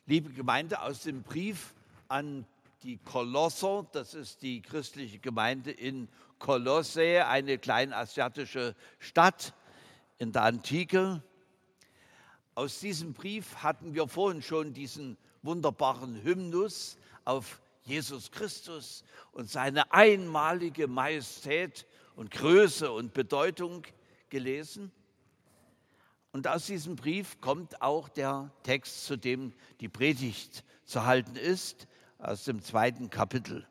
Liebe Gemeinde, aus dem Brief an die Kolosser, das ist die christliche Gemeinde in Kolosse, eine kleinasiatische Stadt in der Antike. Aus diesem Brief hatten wir vorhin schon diesen wunderbaren Hymnus auf Jesus Christus und seine einmalige Majestät und Größe und Bedeutung gelesen. Und aus diesem Brief kommt auch der Text, zu dem die Predigt zu halten ist, aus dem 2. Kapitel.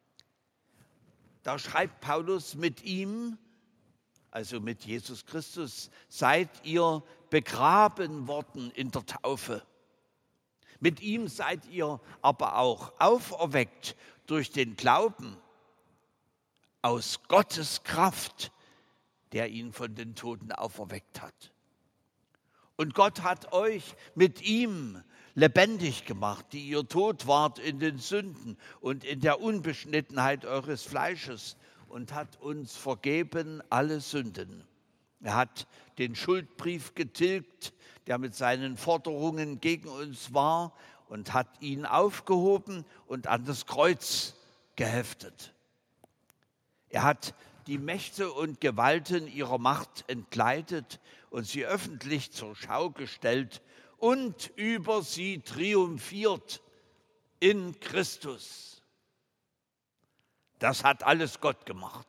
Da schreibt Paulus: Mit ihm, also mit Jesus Christus, seid ihr begraben worden in der Taufe. Mit ihm seid ihr aber auch auferweckt durch den Glauben aus Gottes Kraft, der ihn von den Toten auferweckt hat. Und Gott hat euch mit ihm lebendig gemacht, die ihr tot wart in den Sünden und in der Unbeschnittenheit eures Fleisches, und hat uns vergeben alle Sünden. Er hat den Schuldbrief getilgt, der mit seinen Forderungen gegen uns war, und hat ihn aufgehoben und an das Kreuz geheftet. Er hat die Mächte und Gewalten ihrer Macht entkleidet und sie öffentlich zur Schau gestellt und über sie triumphiert in Christus. Das hat alles Gott gemacht.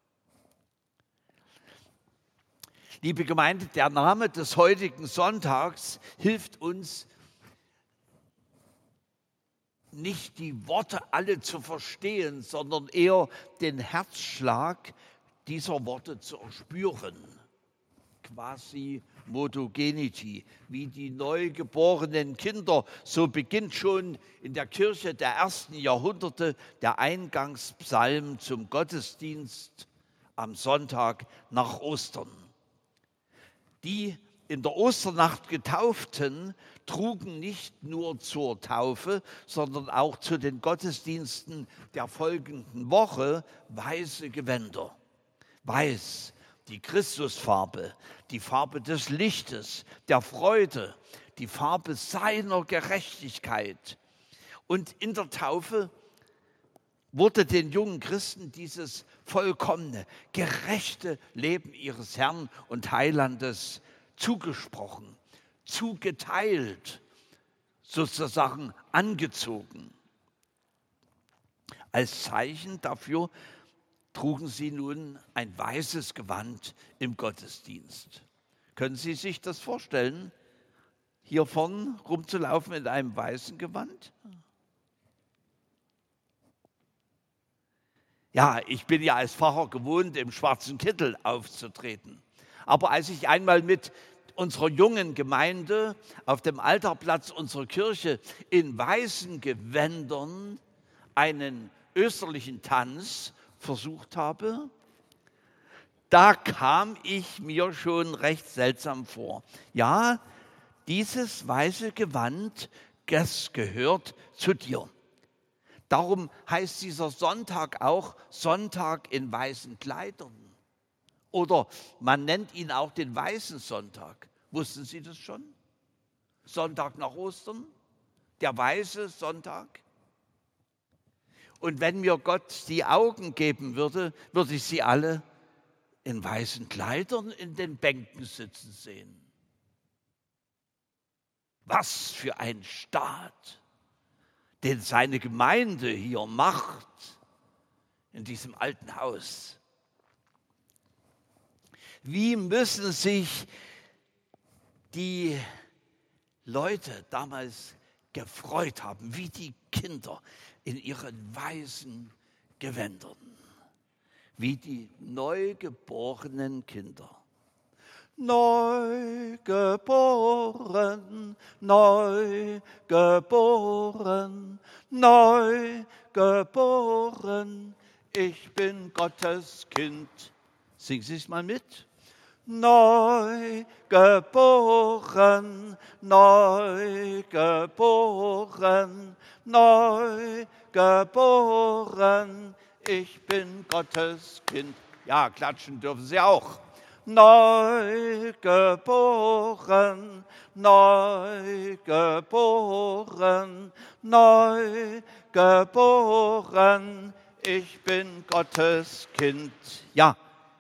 Liebe Gemeinde, der Name des heutigen Sonntags hilft uns, nicht die Worte alle zu verstehen, sondern eher den Herzschlag dieser Worte zu erspüren. Quasi Modogeniti, wie die neugeborenen Kinder. So beginnt schon in der Kirche der ersten Jahrhunderte der Eingangspsalm zum Gottesdienst am Sonntag nach Ostern. Die in der Osternacht Getauften trugen nicht nur zur Taufe, sondern auch zu den Gottesdiensten der folgenden Woche weiße Gewänder. Weiß, die Christusfarbe, die Farbe des Lichtes, der Freude, die Farbe seiner Gerechtigkeit. Und in der Taufe wurde den jungen Christen dieses vollkommene, gerechte Leben ihres Herrn und Heilandes zugesprochen, zugeteilt, sozusagen angezogen. Als Zeichen dafür trugen sie nun ein weißes Gewand im Gottesdienst. Können Sie sich das vorstellen, hier vorn rumzulaufen in einem weißen Gewand? Ja, ich bin ja als Pfarrer gewohnt, im schwarzen Kittel aufzutreten. Aber als ich einmal mit unserer jungen Gemeinde auf dem Altarplatz unserer Kirche in weißen Gewändern einen österlichen Tanz versucht habe, da kam ich mir schon recht seltsam vor. Ja, dieses weiße Gewand, das gehört zu dir. Darum heißt dieser Sonntag auch Sonntag in weißen Kleidern. Oder man nennt ihn auch den Weißen Sonntag. Wussten Sie das schon? Sonntag nach Ostern, der Weiße Sonntag. Und wenn mir Gott die Augen geben würde, würde ich sie alle in weißen Kleidern in den Bänken sitzen sehen. Was für ein Staat, den seine Gemeinde hier macht, in diesem alten Haus. Wie müssen sich die Leute damals gefreut haben, wie die Kinder in ihren weißen Gewändern, wie die neugeborenen Kinder. Neugeboren, neugeboren, neugeboren, ich bin Gottes Kind. Singen Sie es mal mit. Neugeboren, neugeboren, neugeboren, ich bin Gottes Kind. Ja, klatschen dürfen Sie auch. neu geboren, neu geboren, neu geboren, ich bin Gottes Kind. Ja,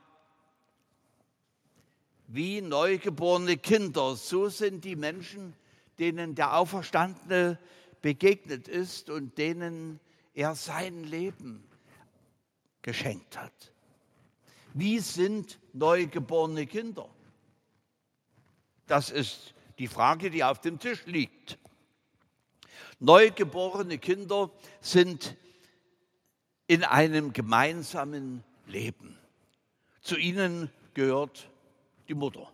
wie neugeborene Kinder, so sind die Menschen, denen der Auferstandene begegnet ist und denen er sein Leben geschenkt hat. Wie sind neugeborene Kinder? Das ist die Frage, die auf dem Tisch liegt. Neugeborene Kinder sind in einem gemeinsamen Leben. Zu ihnen gehört die Mutter.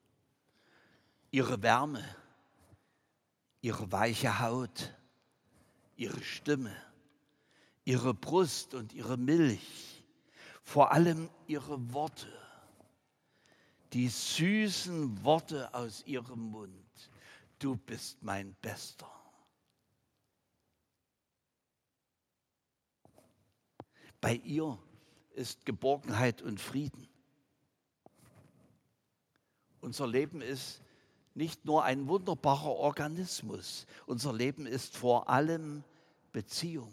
Ihre Wärme, ihre weiche Haut, ihre Stimme, ihre Brust und ihre Milch, vor allem ihre Worte, die süßen Worte aus ihrem Mund. Du bist mein Bester. Bei ihr ist Geborgenheit und Frieden. Unser Leben ist nicht nur ein wunderbarer Organismus. Unser Leben ist vor allem Beziehung.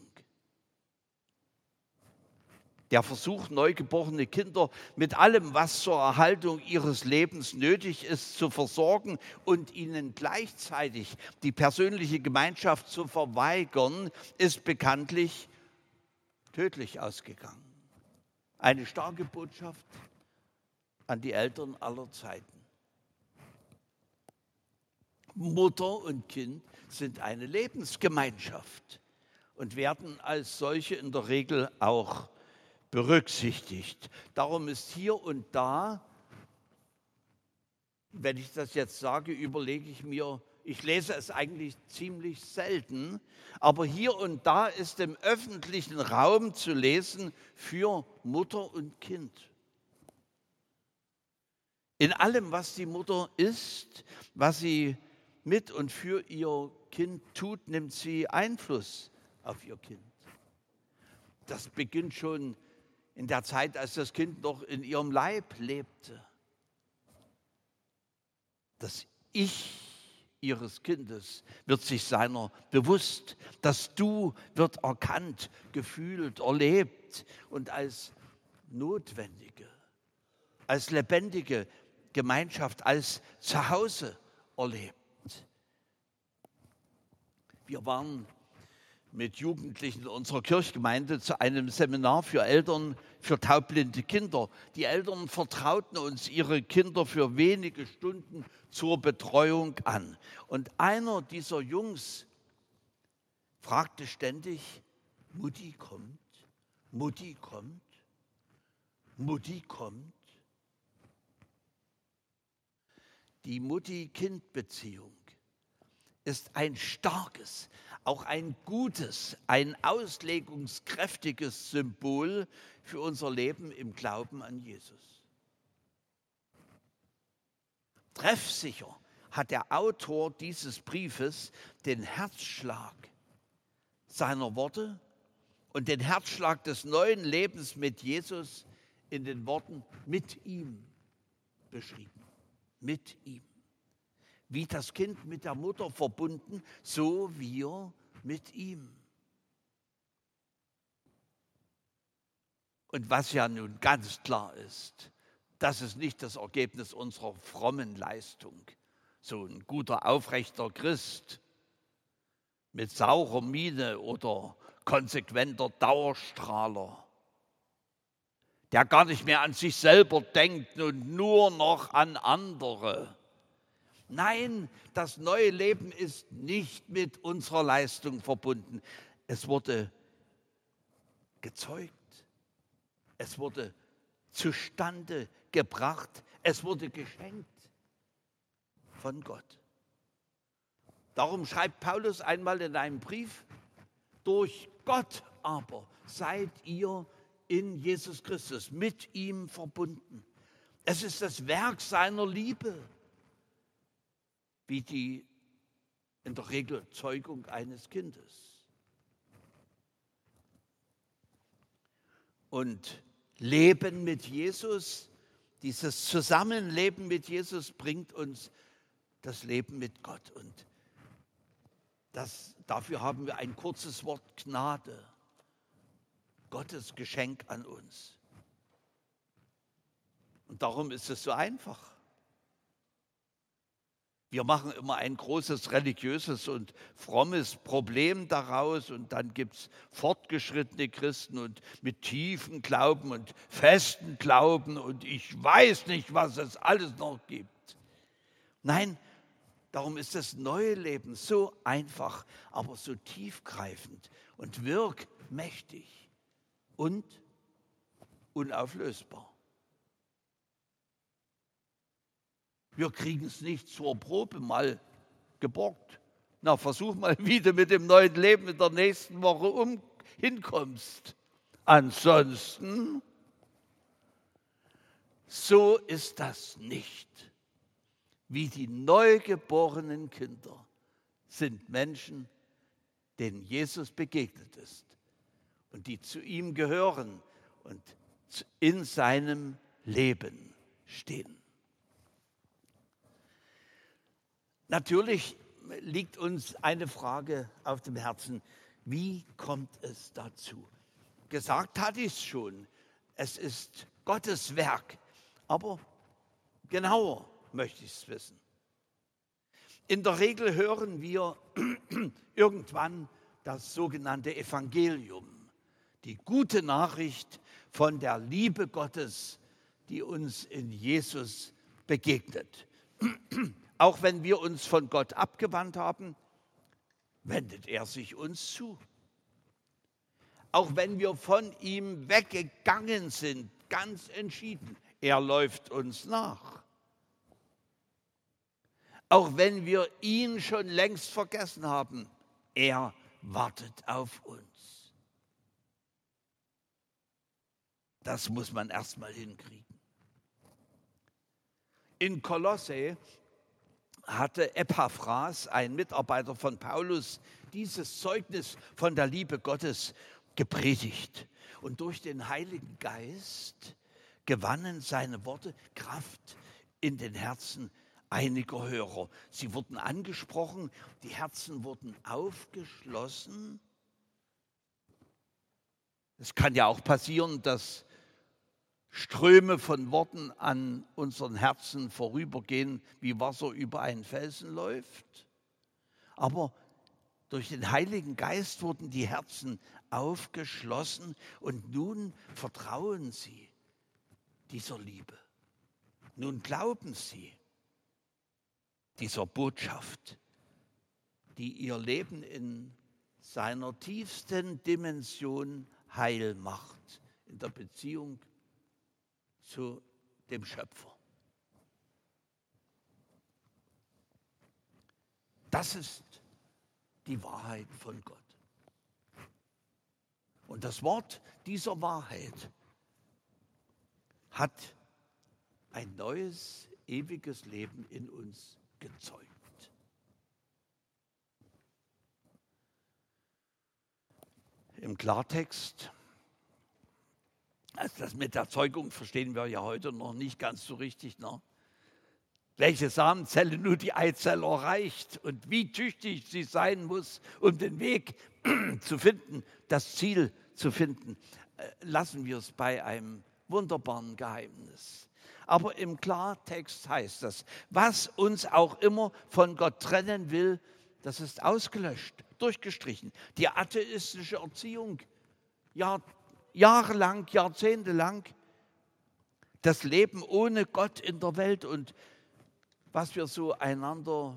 Der Versuch, neugeborene Kinder mit allem, was zur Erhaltung ihres Lebens nötig ist, zu versorgen und ihnen gleichzeitig die persönliche Gemeinschaft zu verweigern, ist bekanntlich tödlich ausgegangen. Eine starke Botschaft an die Eltern aller Zeiten. Mutter und Kind sind eine Lebensgemeinschaft und werden als solche in der Regel auch berücksichtigt. Darum ist hier und da, wenn ich das jetzt sage, überlege ich mir, ich lese es eigentlich ziemlich selten, aber hier und da ist im öffentlichen Raum zu lesen für Mutter und Kind. In allem, was die Mutter ist, was sie mit und für ihr Kind tut, nimmt sie Einfluss auf ihr Kind. Das beginnt schon in der Zeit, als das Kind noch in ihrem Leib lebte. Das Ich ihres Kindes wird sich seiner bewusst. Das Du wird erkannt, gefühlt, erlebt und als notwendige, als lebendige Gemeinschaft, als Zuhause erlebt. Wir waren mit Jugendlichen unserer Kirchgemeinde zu einem Seminar für Eltern für taubblinde Kinder. Die Eltern vertrauten uns ihre Kinder für wenige Stunden zur Betreuung an. Und einer dieser Jungs fragte ständig, Mutti kommt, Mutti kommt, Mutti kommt. Die Mutti-Kind-Beziehung ist ein starkes, auch ein gutes, ein auslegungskräftiges Symbol für unser Leben im Glauben an Jesus. Treffsicher hat der Autor dieses Briefes den Herzschlag seiner Worte und den Herzschlag des neuen Lebens mit Jesus in den Worten mit ihm beschrieben. Mit ihm. Wie das Kind mit der Mutter verbunden, so wir mit ihm. Und was ja nun ganz klar ist, das ist nicht das Ergebnis unserer frommen Leistung. So ein guter, aufrechter Christ mit saurer Miene oder konsequenter Dauerstrahler, der gar nicht mehr an sich selber denkt und nur noch an andere. Nein, das neue Leben ist nicht mit unserer Leistung verbunden. Es wurde gezeugt. Es wurde zustande gebracht. Es wurde geschenkt von Gott. Darum schreibt Paulus einmal in einem Brief, durch Gott aber seid ihr in Jesus Christus, mit ihm verbunden. Es ist das Werk seiner Liebe, wie die in der Regel Zeugung eines Kindes. Und Leben mit Jesus, Dieses Zusammenleben mit Jesus bringt uns das Leben mit Gott. Und dafür haben wir ein kurzes Wort Gnade. Gottes Geschenk an uns. Und darum ist es so einfach. Wir machen immer ein großes religiöses und frommes Problem daraus und dann gibt es fortgeschrittene Christen und mit tiefen Glauben und festen Glauben und ich weiß nicht, was es alles noch gibt. Nein, darum ist das neue Leben so einfach, aber so tiefgreifend und wirkmächtig und unauflösbar. Wir kriegen es nicht zur Probe mal geborgt. Na, versuch mal, wie du mit dem neuen Leben in der nächsten Woche hinkommst. Ansonsten, so ist das nicht. Wie die neugeborenen Kinder sind Menschen, denen Jesus begegnet ist und die zu ihm gehören und in seinem Leben stehen. Natürlich liegt uns eine Frage auf dem Herzen. Wie kommt es dazu? Gesagt hatte ich es schon. Es ist Gottes Werk. Aber genauer möchte ich es wissen. In der Regel hören wir irgendwann das sogenannte Evangelium. Die gute Nachricht von der Liebe Gottes, die uns in Jesus begegnet. Auch wenn wir uns von Gott abgewandt haben, wendet er sich uns zu. Auch wenn wir von ihm weggegangen sind, ganz entschieden, er läuft uns nach. Auch wenn wir ihn schon längst vergessen haben, er wartet auf uns. Das muss man erst mal hinkriegen. In Kolosse hatte Epaphras, ein Mitarbeiter von Paulus, dieses Zeugnis von der Liebe Gottes gepredigt. Und durch den Heiligen Geist gewannen seine Worte Kraft in den Herzen einiger Hörer. Sie wurden angesprochen, die Herzen wurden aufgeschlossen. Es kann ja auch passieren, dass Ströme von Worten an unseren Herzen vorübergehen, wie Wasser über einen Felsen läuft. Aber durch den Heiligen Geist wurden die Herzen aufgeschlossen und nun vertrauen sie dieser Liebe. Nun glauben sie dieser Botschaft, die ihr Leben in seiner tiefsten Dimension heil macht, in der Beziehung zu dem Schöpfer. Das ist die Wahrheit von Gott. Und das Wort dieser Wahrheit hat ein neues, ewiges Leben in uns gezeugt. Im Klartext, also das mit der Zeugung verstehen wir ja heute noch nicht ganz so richtig, ne? Welche Samenzelle nur die Eizelle erreicht und wie tüchtig sie sein muss, um den Weg zu finden, das Ziel zu finden, lassen wir es bei einem wunderbaren Geheimnis. Aber im Klartext heißt das, was uns auch immer von Gott trennen will, das ist ausgelöscht, durchgestrichen. Die atheistische Erziehung, jahrelang, jahrzehntelang, das Leben ohne Gott in der Welt und was wir so einander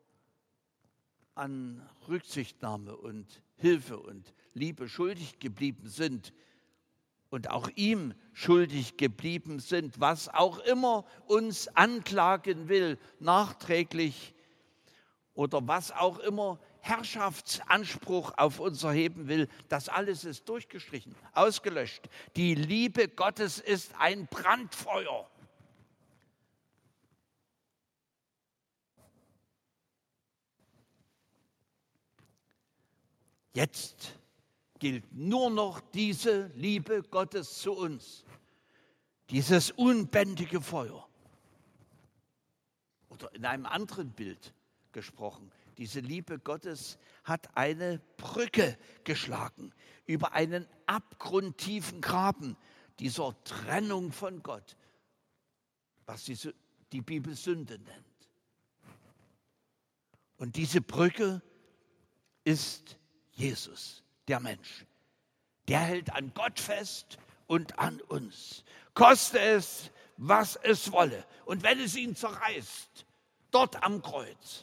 an Rücksichtnahme und Hilfe und Liebe schuldig geblieben sind und auch ihm schuldig geblieben sind, was auch immer uns anklagen will, nachträglich oder was auch immer Herrschaftsanspruch auf uns erheben will, das alles ist durchgestrichen, ausgelöscht. Die Liebe Gottes ist ein Brandfeuer. Jetzt gilt nur noch diese Liebe Gottes zu uns. dieses unbändige Feuer. Oder in einem anderen Bild gesprochen, diese Liebe Gottes hat eine Brücke geschlagen über einen abgrundtiefen Graben dieser Trennung von Gott, was die Bibel Sünde nennt. Und diese Brücke ist Jesus, der Mensch. Der hält an Gott fest und an uns. Koste es, was es wolle. Und wenn es ihn zerreißt, dort am Kreuz.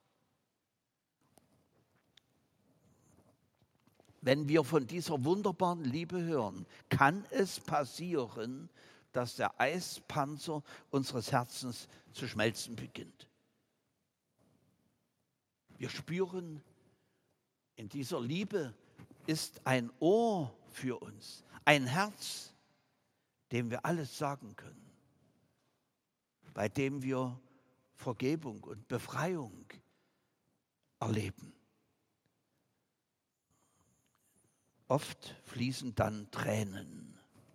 Wenn wir von dieser wunderbaren Liebe hören, kann es passieren, dass der Eispanzer unseres Herzens zu schmelzen beginnt. Wir spüren, in dieser Liebe ist ein Ohr für uns, ein Herz, dem wir alles sagen können, bei dem wir Vergebung und Befreiung erleben. Oft fließen dann Tränen.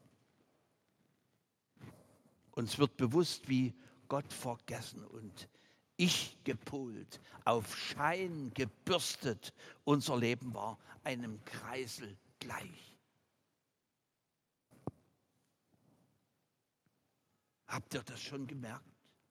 Uns wird bewusst, wie Gott vergessen und ich gepolt, auf Schein gebürstet unser Leben war, einem Kreisel gleich. Habt ihr das schon gemerkt?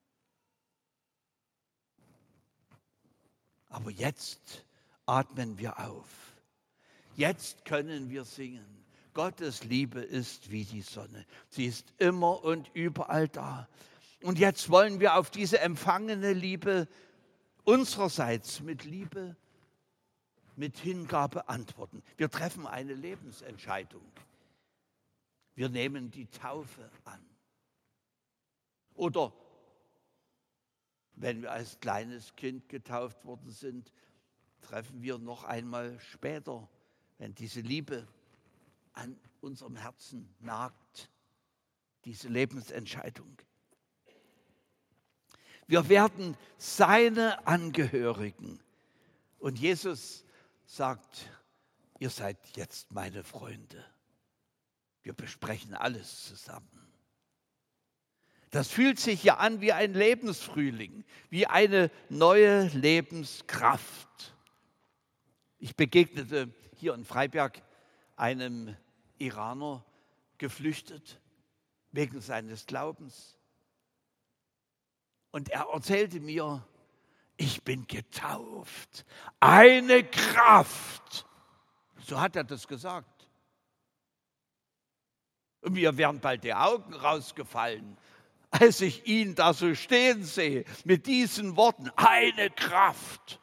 Aber jetzt atmen wir auf. Jetzt können wir singen. Gottes Liebe ist wie die Sonne. Sie ist immer und überall da. Und jetzt wollen wir auf diese empfangene Liebe unsererseits mit Liebe, mit Hingabe antworten. Wir treffen eine Lebensentscheidung. Wir nehmen die Taufe an. Oder wenn wir als kleines Kind getauft worden sind, treffen wir noch einmal später, wenn diese Liebe an unserem Herzen nagt, diese Lebensentscheidung. Wir werden seine Angehörigen. Und Jesus sagt, ihr seid jetzt meine Freunde. Wir besprechen alles zusammen. Das fühlt sich ja an wie ein Lebensfrühling, wie eine neue Lebenskraft. Ich begegnete hier in Freiberg einem Iraner, geflüchtet wegen seines Glaubens. Und er erzählte mir, ich bin getauft. Eine Kraft. So hat er das gesagt. Und mir wären bald die Augen rausgefallen, als ich ihn da so stehen sehe, mit diesen Worten. Eine Kraft.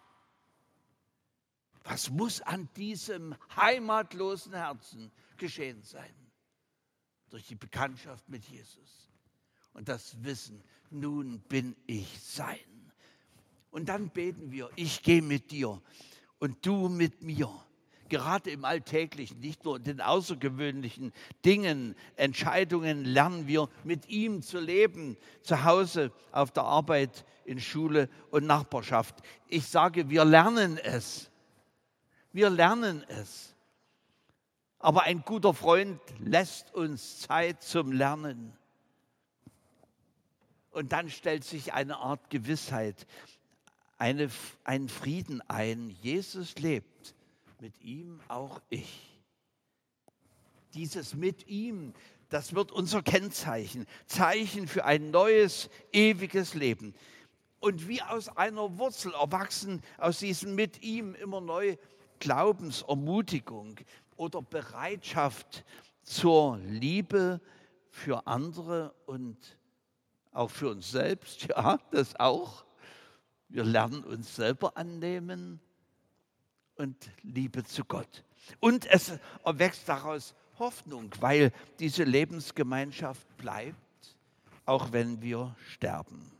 Was muss an diesem heimatlosen Herzen geschehen sein? Durch die Bekanntschaft mit Jesus. Und das Wissen, nun bin ich sein. Und dann beten wir, ich gehe mit dir und du mit mir. Gerade im Alltäglichen, nicht nur in den außergewöhnlichen Dingen, Entscheidungen lernen wir, mit ihm zu leben. Zu Hause, auf der Arbeit, in Schule und Nachbarschaft. Ich sage, wir lernen es. Wir lernen es. Aber ein guter Freund lässt uns Zeit zum Lernen. Und dann stellt sich eine Art Gewissheit, ein Frieden ein. Jesus lebt, mit ihm auch ich. Dieses mit ihm, das wird unser Kennzeichen, Zeichen für ein neues, ewiges Leben. Und wie aus einer Wurzel erwachsen, aus diesem mit ihm immer neu Glaubensermutigung oder Bereitschaft zur Liebe für andere und auch für uns selbst, ja, das auch. Wir lernen uns selber annehmen und Liebe zu Gott. Und es erwächst daraus Hoffnung, weil diese Lebensgemeinschaft bleibt, auch wenn wir sterben.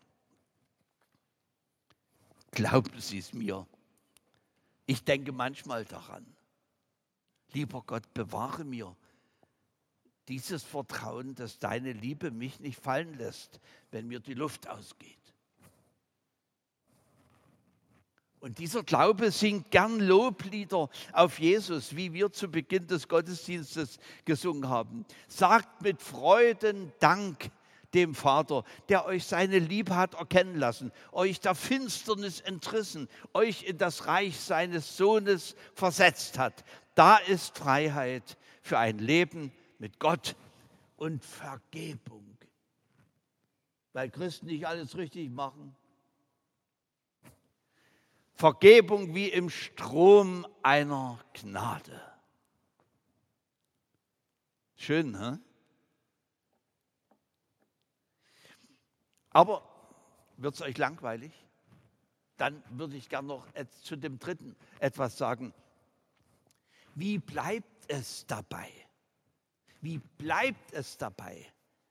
Glauben Sie es mir. Ich denke manchmal daran. Lieber Gott, bewahre mir dieses Vertrauen, dass deine Liebe mich nicht fallen lässt, wenn mir die Luft ausgeht. Und dieser Glaube singt gern Loblieder auf Jesus, wie wir zu Beginn des Gottesdienstes gesungen haben. Sagt mit Freuden Dank dem Vater, der euch seine Liebe hat erkennen lassen, euch der Finsternis entrissen, euch in das Reich seines Sohnes versetzt hat. Da ist Freiheit für ein Leben mit Gott und Vergebung. Weil Christen nicht alles richtig machen. Vergebung wie im Strom einer Gnade. Schön, ne? Aber wird es euch langweilig? Dann würde ich gerne noch zu dem dritten etwas sagen. Wie bleibt es dabei? Wie bleibt es dabei?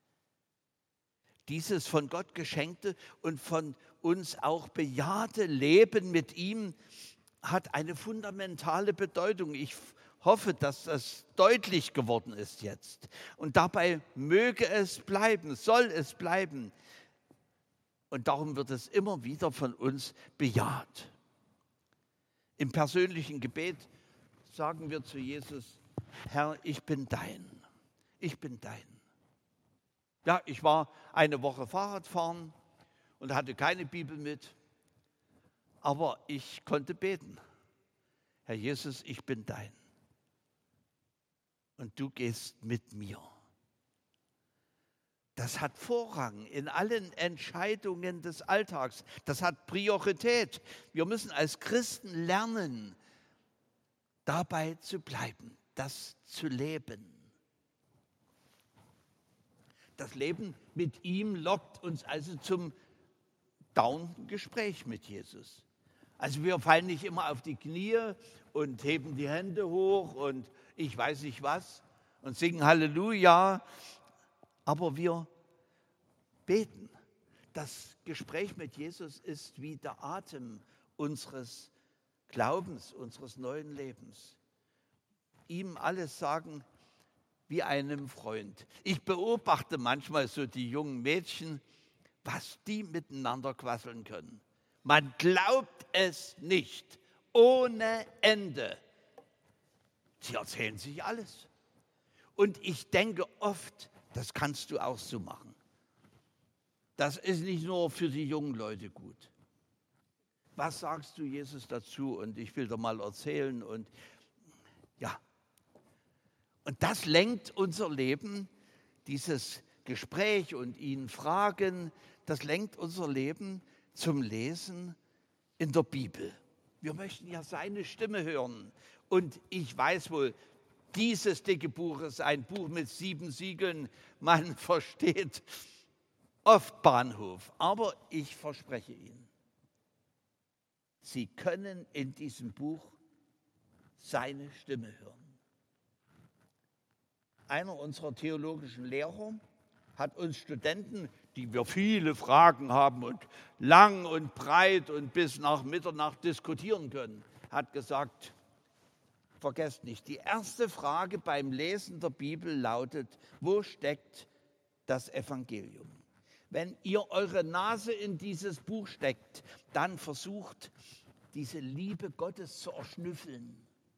Dieses von Gott geschenkte und von uns auch bejahte Leben mit ihm hat eine fundamentale Bedeutung. Ich hoffe, dass das deutlich geworden ist jetzt. Und dabei möge es bleiben, soll es bleiben. Und darum wird es immer wieder von uns bejaht. Im persönlichen Gebet sagen wir zu Jesus: Herr, ich bin dein. Ich bin dein. Ja, ich war eine Woche Fahrradfahren und hatte keine Bibel mit, aber ich konnte beten. Herr Jesus, ich bin dein. Und du gehst mit mir. Das hat Vorrang in allen Entscheidungen des Alltags. Das hat Priorität. Wir müssen als Christen lernen, dabei zu bleiben, das zu leben. Das Leben mit ihm lockt uns also zum dauernden Gespräch mit Jesus. Also wir fallen nicht immer auf die Knie und heben die Hände hoch und ich weiß nicht was und singen Halleluja, aber wir beten. Das Gespräch mit Jesus ist wie der Atem unseres Glaubens, unseres neuen Lebens. Ihm alles sagen wie einem Freund. Ich beobachte manchmal so die jungen Mädchen, was die miteinander quasseln können. Man glaubt es nicht, ohne Ende. Sie erzählen sich alles. Und ich denke oft, das kannst du auch so machen. Das ist nicht nur für die jungen Leute gut. Was sagst du, Jesus, dazu? Und ich will dir mal erzählen. Und ja, und das lenkt unser Leben, dieses Gespräch und ihn fragen, das lenkt unser Leben zum Lesen in der Bibel. Wir möchten ja seine Stimme hören. Und ich weiß wohl, dieses dicke Buch ist ein Buch mit 7 Siegeln. Man versteht oft Bahnhof. Aber ich verspreche Ihnen, Sie können in diesem Buch seine Stimme hören. Einer unserer theologischen Lehrer hat uns Studenten, die wir viele Fragen haben und lang und breit und bis nach Mitternacht diskutieren können, hat gesagt, vergesst nicht, die erste Frage beim Lesen der Bibel lautet, wo steckt das Evangelium? Wenn ihr eure Nase in dieses Buch steckt, dann versucht, diese Liebe Gottes zu erschnüffeln.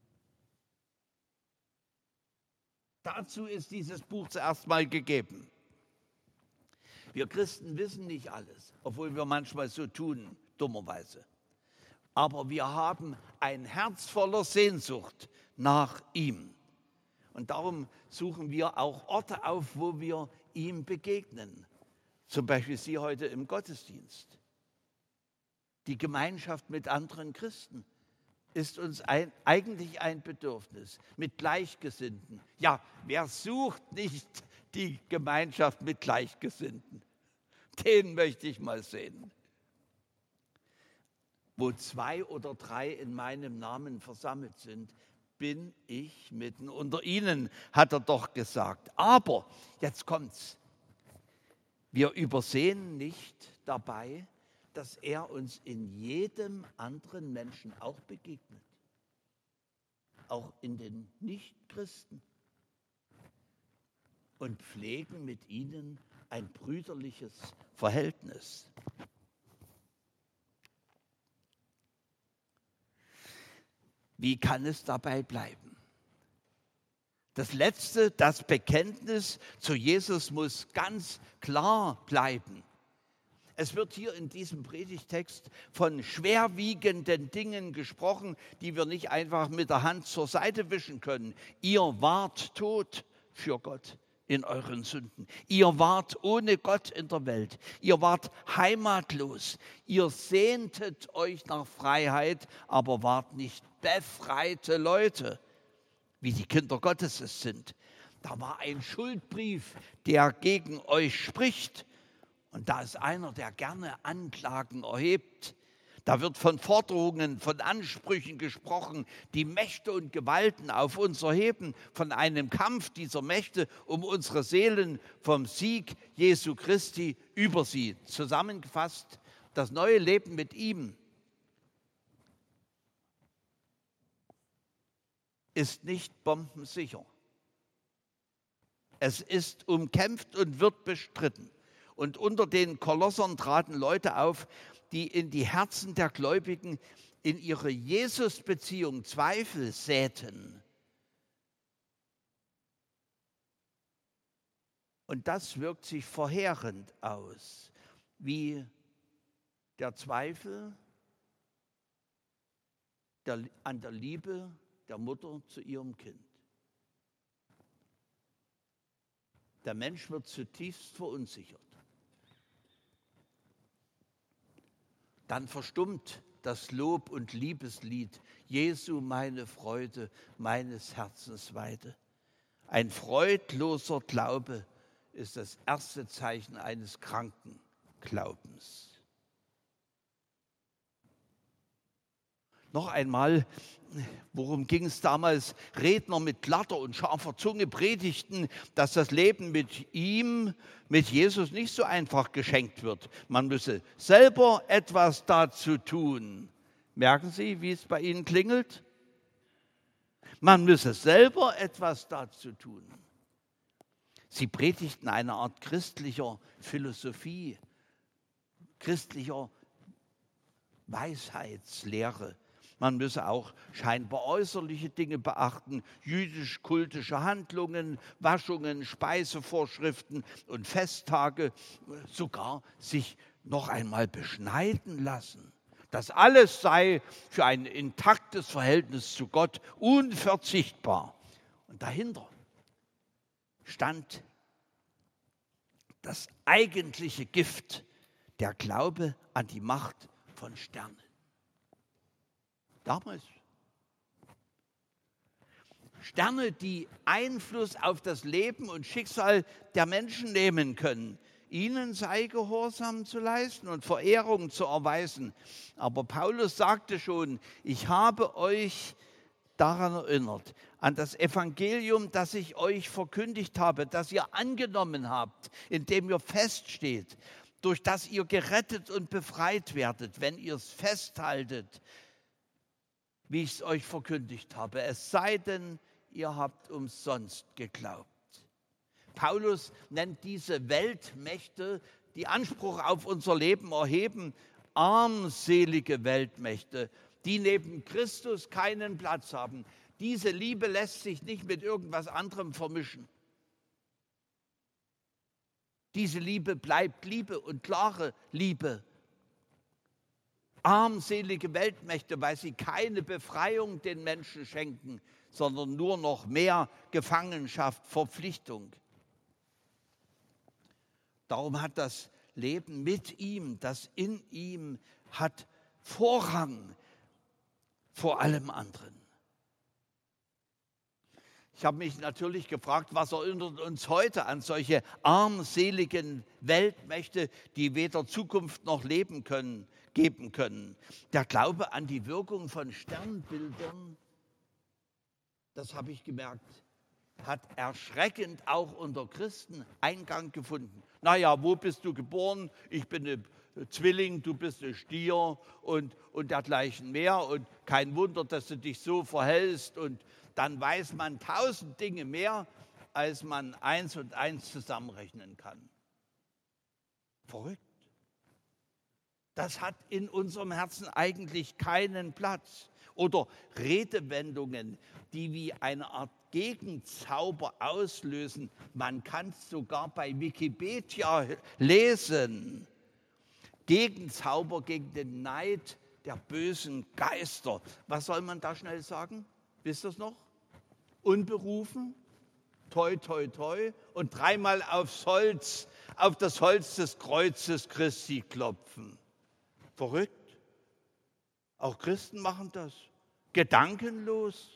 Dazu ist dieses Buch zuerst mal gegeben. Wir Christen wissen nicht alles, obwohl wir manchmal so tun, dummerweise. Aber wir haben ein Herz voller Sehnsucht nach ihm. Und darum suchen wir auch Orte auf, wo wir ihm begegnen. Zum Beispiel Sie heute im Gottesdienst. Die Gemeinschaft mit anderen Christen ist uns eigentlich ein Bedürfnis, mit Gleichgesinnten. Ja, wer sucht nicht die Gemeinschaft mit Gleichgesinnten? Den möchte ich mal sehen. Wo 2 oder 3 in meinem Namen versammelt sind, bin ich mitten unter ihnen, hat er doch gesagt. Aber, jetzt kommt's, wir übersehen nicht dabei, dass er uns in jedem anderen Menschen auch begegnet. Auch in den Nichtchristen. Und pflegen mit ihnen ein brüderliches Verhältnis. Wie kann es dabei bleiben? Das Letzte, das Bekenntnis zu Jesus muss ganz klar bleiben. Es wird hier in diesem Predigtext von schwerwiegenden Dingen gesprochen, die wir nicht einfach mit der Hand zur Seite wischen können. Ihr wart tot für Gott in euren Sünden. Ihr wart ohne Gott in der Welt. Ihr wart heimatlos. Ihr sehntet euch nach Freiheit, aber wart nicht befreite Leute, wie die Kinder Gottes es sind. Da war ein Schuldbrief, der gegen euch spricht. Und da ist einer, der gerne Anklagen erhebt. Da wird von Forderungen, von Ansprüchen gesprochen, die Mächte und Gewalten auf uns erheben, von einem Kampf dieser Mächte um unsere Seelen, vom Sieg Jesu Christi über sie. Zusammengefasst, das neue Leben mit ihm ist nicht bombensicher. Es ist umkämpft und wird bestritten. Und unter den Kolossern traten Leute auf, die in die Herzen der Gläubigen in ihre Jesus-Beziehung Zweifel säten. Und das wirkt sich verheerend aus, wie der Zweifel an der Liebe der Mutter zu ihrem Kind. Der Mensch wird zutiefst verunsichert. Dann verstummt das Lob- und Liebeslied, Jesu meine Freude, meines Herzens Weide. Ein freudloser Glaube ist das erste Zeichen eines kranken Glaubens. Noch einmal, worum ging es damals? Redner mit glatter und scharfer Zunge predigten, dass das Leben mit ihm, mit Jesus nicht so einfach geschenkt wird. Man müsse selber etwas dazu tun. Merken Sie, wie es bei Ihnen klingelt? Man müsse selber etwas dazu tun. Sie predigten eine Art christlicher Philosophie, christlicher Weisheitslehre. Man müsse auch scheinbar äußerliche Dinge beachten, jüdisch-kultische Handlungen, Waschungen, Speisevorschriften und Festtage, sogar sich noch einmal beschneiden lassen. Das alles sei für ein intaktes Verhältnis zu Gott unverzichtbar. Und dahinter stand das eigentliche Gift, der Glaube an die Macht von Sternen. Damals. Sterne, die Einfluss auf das Leben und Schicksal der Menschen nehmen können. Ihnen sei Gehorsam zu leisten und Verehrung zu erweisen. Aber Paulus sagte schon, ich habe euch daran erinnert, an das Evangelium, das ich euch verkündigt habe, das ihr angenommen habt, in dem ihr feststeht, durch das ihr gerettet und befreit werdet, wenn ihr es festhaltet, wie ich es euch verkündigt habe, es sei denn, ihr habt umsonst geglaubt. Paulus nennt diese Weltmächte, die Anspruch auf unser Leben erheben, armselige Weltmächte, die neben Christus keinen Platz haben. Diese Liebe lässt sich nicht mit irgendwas anderem vermischen. Diese Liebe bleibt Liebe und klare Liebe. Armselige Weltmächte, weil sie keine Befreiung den Menschen schenken, sondern nur noch mehr Gefangenschaft, Verpflichtung. Darum hat das Leben mit ihm, das in ihm, hat Vorrang vor allem anderen. Ich habe mich natürlich gefragt, was erinnert uns heute an solche armseligen Weltmächte, die weder Zukunft noch Leben geben können. Der Glaube an die Wirkung von Sternbildern, das habe ich gemerkt, hat erschreckend auch unter Christen Eingang gefunden. Naja, wo bist du geboren? Ich bin ein Zwilling, du bist ein Stier und dergleichen mehr. Und kein Wunder, dass du dich so verhältst. Und dann weiß man 1000 Dinge mehr, als man 1 und 1 zusammenrechnen kann. Verrückt. Das hat in unserem Herzen eigentlich keinen Platz. Oder Redewendungen, die wie eine Art Gegenzauber auslösen. Man kann es sogar bei Wikipedia lesen. Gegenzauber gegen den Neid der bösen Geister. Was soll man da schnell sagen? Wisst ihr es noch? Unberufen, toi, toi, toi und dreimal aufs Holz, auf das Holz des Kreuzes Christi klopfen. Verrückt. Auch Christen machen das. Gedankenlos.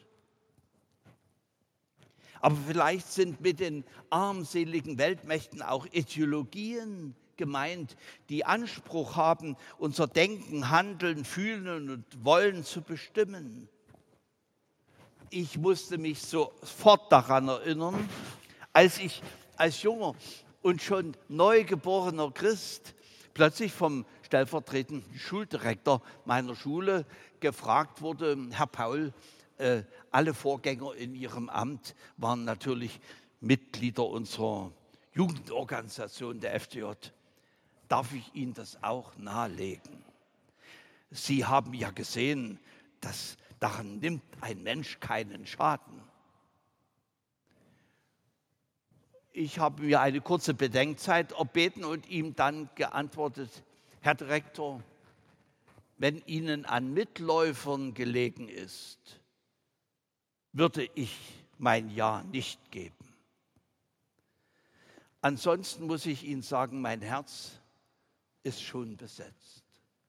Aber vielleicht sind mit den armseligen Weltmächten auch Ideologien gemeint, die Anspruch haben, unser Denken, Handeln, Fühlen und Wollen zu bestimmen. Ich musste mich sofort daran erinnern, als ich als junger und schon neugeborener Christ plötzlich vom stellvertretenden Schuldirektor meiner Schule gefragt wurde, Herr Paul, alle Vorgänger in Ihrem Amt waren natürlich Mitglieder unserer Jugendorganisation der FDJ. Darf ich Ihnen das auch nahelegen? Sie haben ja gesehen, dass daran nimmt ein Mensch keinen Schaden. Ich habe mir eine kurze Bedenkzeit erbeten und ihm dann geantwortet, Herr Direktor, wenn Ihnen an Mitläufern gelegen ist, würde ich mein Ja nicht geben. Ansonsten muss ich Ihnen sagen, mein Herz ist schon besetzt.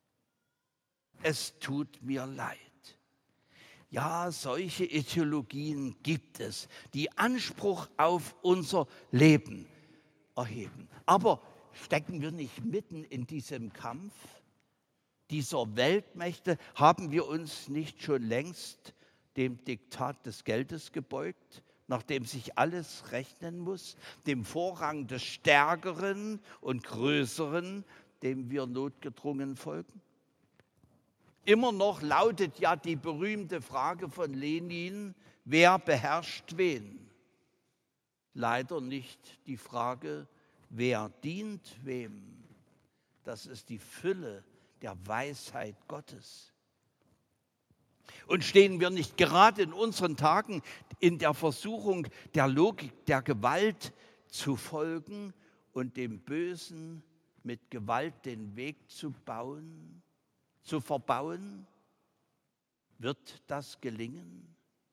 Es tut mir leid. Ja, solche Ideologien gibt es, die Anspruch auf unser Leben erheben. Aber stecken wir nicht mitten in diesem Kampf dieser Weltmächte? Haben wir uns nicht schon längst dem Diktat des Geldes gebeugt, nachdem sich alles rechnen muss, dem Vorrang des Stärkeren und Größeren, dem wir notgedrungen folgen? Immer noch lautet ja die berühmte Frage von Lenin, wer beherrscht wen? Leider nicht die Frage, wer dient wem? Das ist die Fülle der Weisheit Gottes. Und stehen wir nicht gerade in unseren Tagen in der Versuchung, der Logik der Gewalt zu folgen und dem Bösen mit Gewalt den Weg zu bauen? Zu verbauen? Wird das gelingen?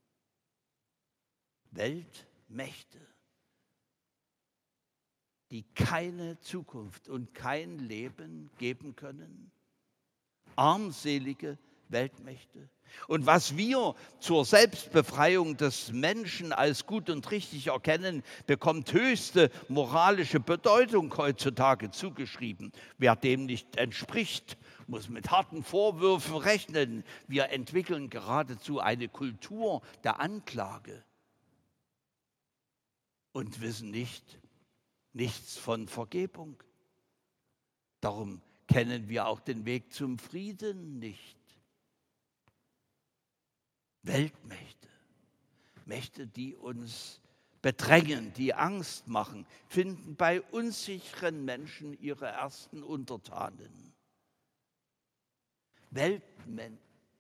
Weltmächte, die keine Zukunft und kein Leben geben können? Armselige Weltmächte. Und was wir zur Selbstbefreiung des Menschen als gut und richtig erkennen, bekommt höchste moralische Bedeutung heutzutage zugeschrieben. Wer dem nicht entspricht, muss mit harten Vorwürfen rechnen. Wir entwickeln geradezu eine Kultur der Anklage und wissen nichts von Vergebung. Darum kennen wir auch den Weg zum Frieden nicht. Weltmächte, Mächte, die uns bedrängen, die Angst machen, finden bei unsicheren Menschen ihre ersten Untertanen. Weltmächte.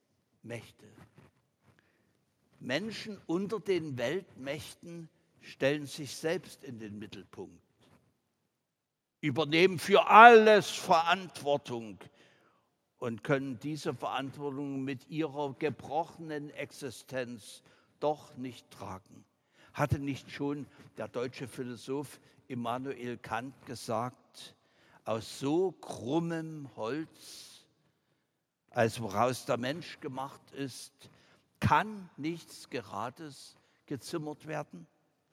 Menschen unter den Weltmächten stellen sich selbst in den Mittelpunkt, übernehmen für alles Verantwortung und können diese Verantwortung mit ihrer gebrochenen Existenz doch nicht tragen. Hatte nicht schon der deutsche Philosoph Immanuel Kant gesagt, aus so krummem Holz, als woraus der Mensch gemacht ist, kann nichts Gerades gezimmert werden?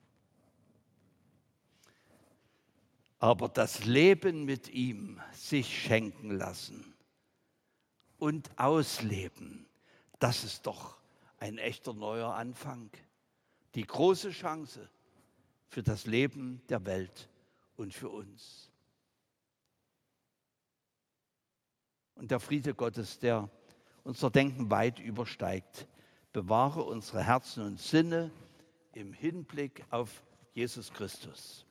Aber das Leben mit ihm sich schenken lassen und ausleben, das ist doch ein echter neuer Anfang. Die große Chance für das Leben der Welt und für uns. Und der Friede Gottes, der unser Denken weit übersteigt, bewahre unsere Herzen und Sinne im Hinblick auf Jesus Christus.